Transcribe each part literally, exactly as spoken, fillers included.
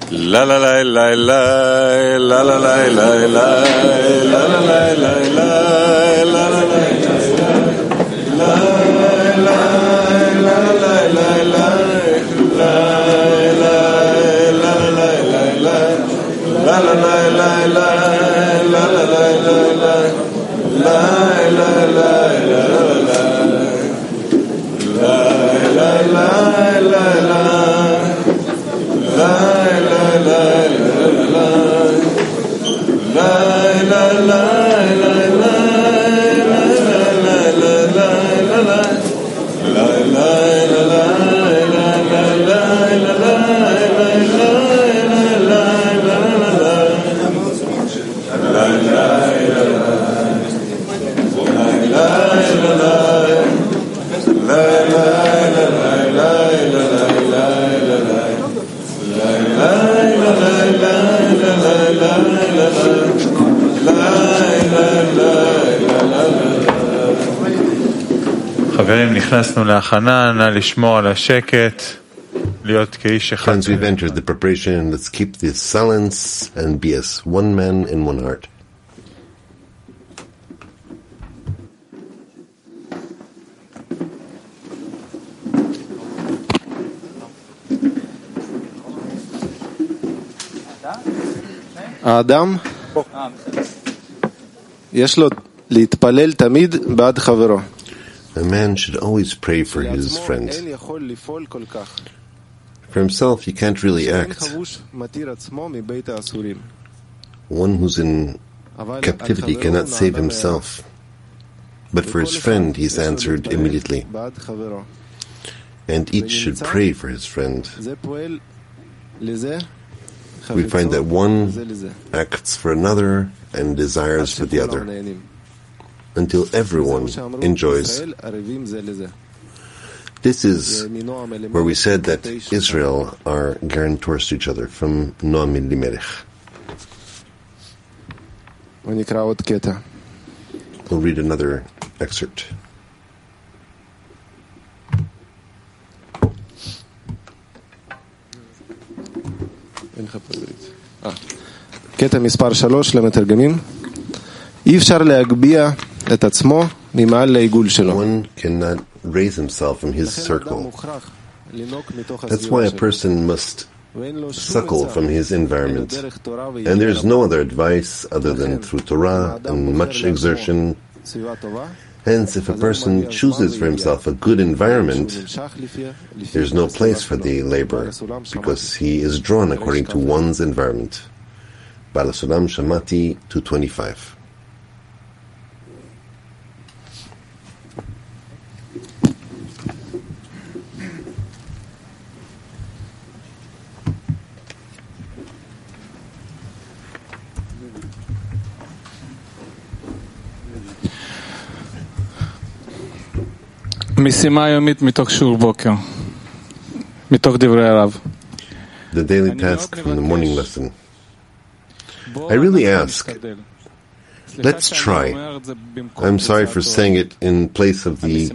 La la la la la la la la la la la la la la נכנסנו להכנה, נא לשמור על השקט, להיות כאיש אחד. Friends, we've entered the preparation. Let's keep the silence and be as one man in one heart. האדם יש לו להתפלל תמיד בעד חברו. A man should always pray for his friend. For himself, he can't really act. One who's in captivity cannot save himself. But for his friend, he's answered immediately. And each should pray for his friend. We find that one acts for another and desires for the other, until everyone enjoys. This is where we said that Israel are guarantors to each other, from Noam Elimelech. We'll read another excerpt. קטע מספר שלוש למתרגמים. אי אפשר להגביה את עצמו ממעל לעיגול שלו. One cannot raise himself from his circle. That's why a person must suckle from his environment. And there's no other advice other than through Torah and much exertion. Hence, if a person chooses for himself a good environment, there's no place for the labor, because he is drawn according to one's environment. Baal HaSulam Shamati two twenty-five. משימה יומית מתוך שיעור בוקר, מתוך דברי הרב. The daily task from the morning lesson. I really ask, let's try. I'm sorry for saying it in place of the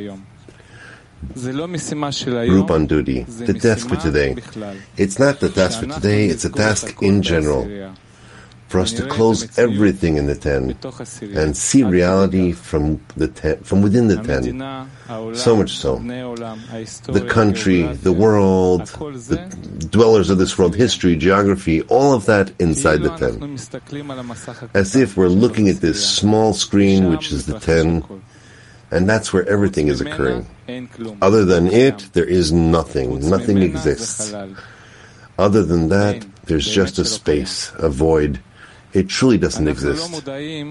group on duty, the task for today. It's not the task for today, it's a task in general. For us to close everything in the ten and see reality from the ten, from within the ten. So much so. The country, the world, the dwellers of this world, history, geography, all of that inside the ten. As if we're looking at this small screen, which is the ten, and that's where everything is occurring. Other than it, there is nothing. Nothing exists. Other than that, there's just a space, a void. It truly doesn't exist.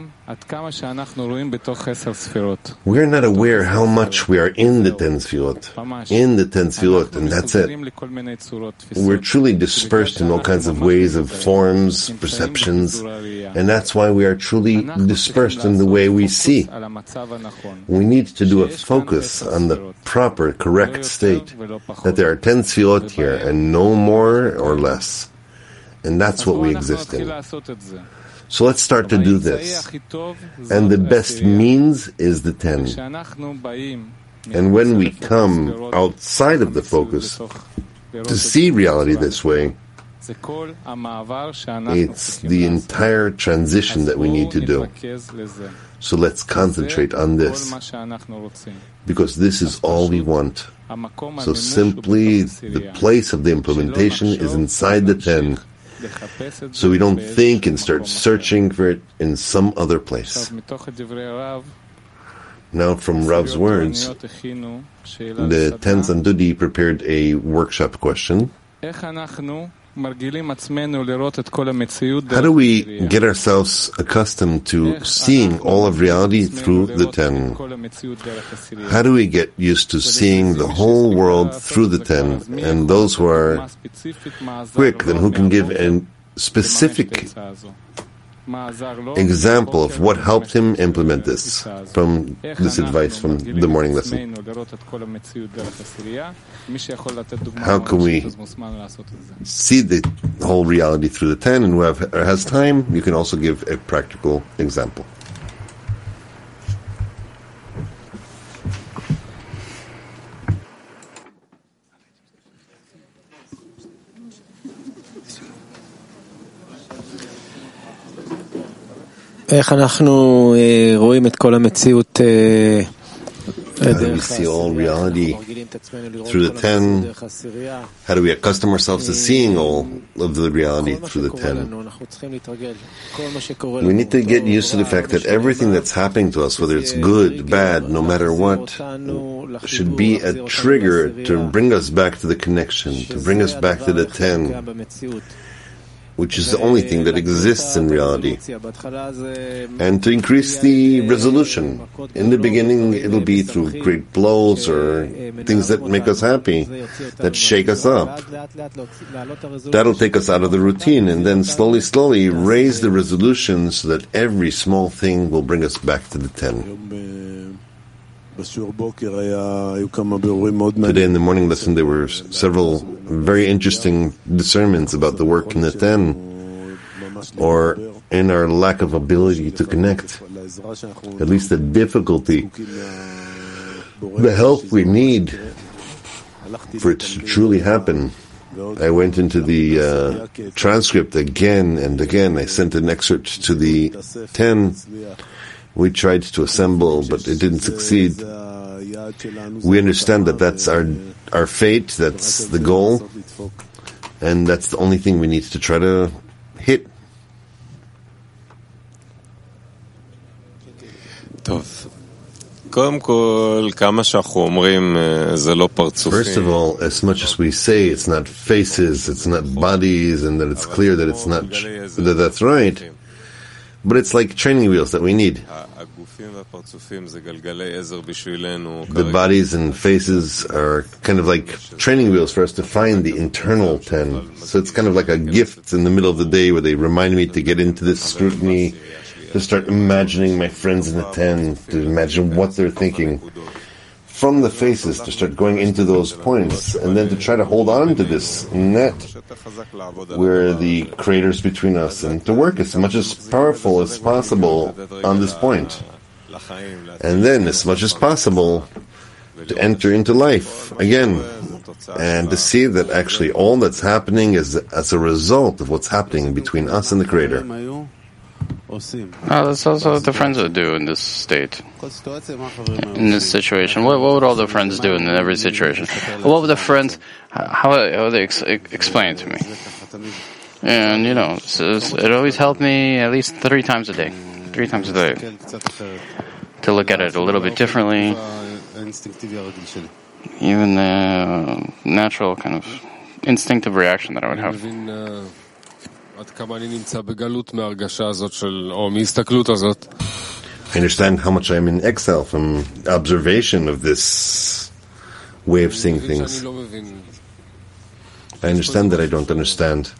We are not aware how much we are in the ten sefirot, in the ten sefirot, and that's it. We're truly dispersed in all kinds of ways of forms, perceptions, and that's why we are truly dispersed in the way we see. We need to do a focus on the proper, correct state, that there are ten sefirot here, and no more or less. And that's what we exist in. So let's start to do this. And the best means is the ten. And when we come outside of the focus to see reality this way, It's the entire transition that we need to do. So let's concentrate on this, because this is all we want. So simply, the place of the implementation is inside the ten. So we don't think and start searching for it in some other place. Now, from Rav's words, the Ten Zandudi prepared a workshop question. How do we get ourselves accustomed to seeing all of reality through the ten? How do we get used to seeing the whole world through the ten? And those who are quick, then who can give a specific example of what helped him implement this from this advice from the morning lesson? How can we see the whole reality through the ten? And whoever has time, you can also give a practical example. איך אנחנו רואים את כל המציאות How do we see all reality through the ten? How do we accustom ourselves to seeing all of the reality through the ten? We need to get used to the fact that everything that's happening to us, whether it's good, bad, no matter what, should be a trigger to bring us back to the connection, to bring us back to the ten, which is the only thing that exists in reality, and to increase the resolution. In the beginning, it'll be through great blows or things that make us happy, that shake us up. That'll take us out of the routine, and then slowly, slowly raise the resolution so that every small thing will bring us back to the ten. Today in the morning lesson there were several very interesting discernments about the work in the ten, or in our lack of ability to connect, at least the difficulty, the help we need for it to truly happen. I went into the uh, transcript again and again. I sent an excerpt to the ten. We tried to assemble, but it didn't succeed. We understand that that's our our fate, that's the goal, and that's the only thing we need to try to hit. First of all, as much as we say it's not faces, it's not bodies, and that it's clear that it's not, that that's right, but it's like training wheels that we need. The bodies and faces are kind of like training wheels for us to find the internal ten. So it's kind of like a gift in the middle of the day where they remind me to get into this scrutiny, to start imagining my friends in the ten, to imagine what they're thinking. From the faces, to start going into those points, and then to try to hold on to this net where the craters between us, and to work as much as powerful as possible on this point. And then, as much as possible, to enter into life again, and to see that actually all that's happening is as a result of what's happening between us and the Creator. Oh, that's also what the friends would do in this state, in this situation. What, what would all the friends do in every situation? What would the friends, how, how would they ex- explain it to me? And, you know, so it always helped me at least three times a day. Three times a day. To look at it a little bit differently. Even the natural kind of instinctive reaction that I would have. I understand how much I'm in exile from observation of this way of seeing things. I understand that I don't understand.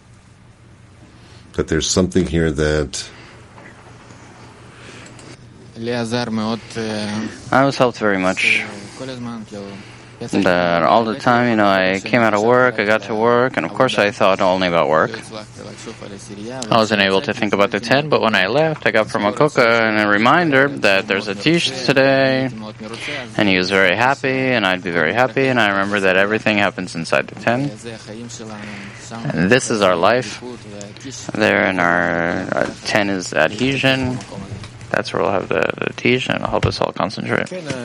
That there's something here that I was helped very much that all the time, you know, I came out of work, I got to work, and of course I thought only about work. I wasn't able to think about the ten, but when I left, I got from Akoka and a reminder that there's a Tish today, and he was very happy, and I'd be very happy, and I remember that everything happens inside the ten. And this is our life. There in our uh, ten is adhesion. That's where we'll have the, the Tish, and it'll help us all concentrate.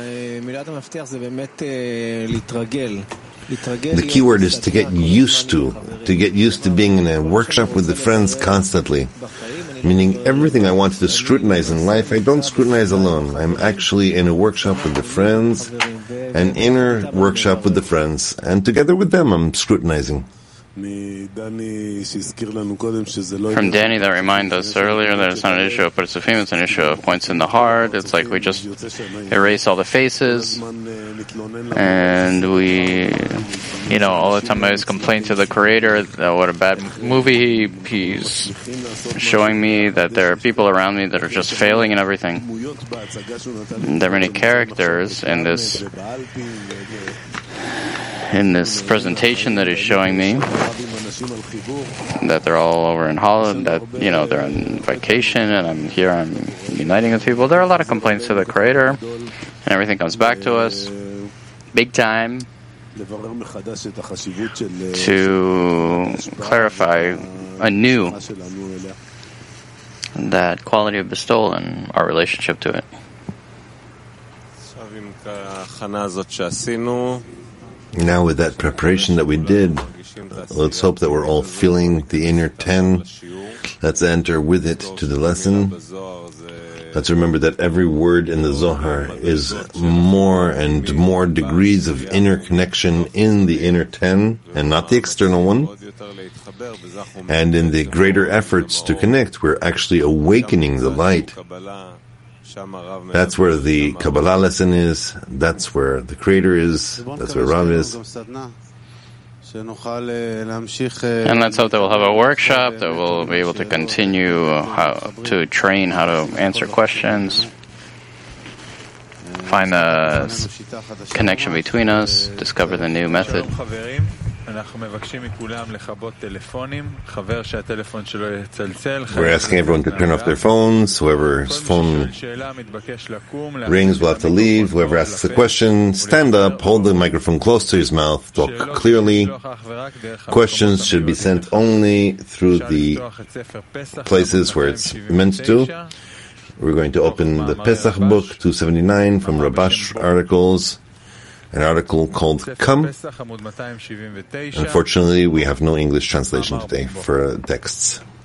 The key word is to get used to, to get used to being in a workshop with the friends constantly. Meaning everything I wanted to scrutinize in life, I don't scrutinize alone. I'm actually in a workshop with the friends, an inner workshop with the friends, and together with them I'm scrutinizing. From Danny that reminded us earlier that it's not an issue of Parzufim, it's an issue of points in the heart. It's like we just erase all the faces, and we, you know, all the time I always complain to the creator that what a bad movie he's showing me, that there are people around me that are just failing in everything. And there are many characters in this in this presentation that he's showing me, that they're all over in Holland, that, you know, they're on vacation, and I'm here, I'm uniting with people. There are a lot of complaints to the Creator, and everything comes back to us, big time, to clarify anew that quality of bestowal and our relationship to it. Now with that preparation that we did, let's hope that we're all feeling the inner ten. Let's enter with it to the lesson. Let's remember that every word in the Zohar is more and more degrees of inner connection in the inner ten, and not the external one. And in the greater efforts to connect, we're actually awakening the light. That's where the Kabbalah lesson is. That's where the Creator is. That's where Rav is. And let's hope that we'll have a workshop that we'll be able to continue how to train how to answer questions, find the connection between us, discover the new method. We're asking everyone to turn off their phones. Whoever's phone rings will have to leave. Whoever asks a question, stand up, hold the microphone close to his mouth, talk clearly. Questions should be sent only through the places where it's meant to. We're going to open the Pesach book, two seventy-nine, from Rabash articles. An article called Come. Unfortunately, we have no English translation today for texts.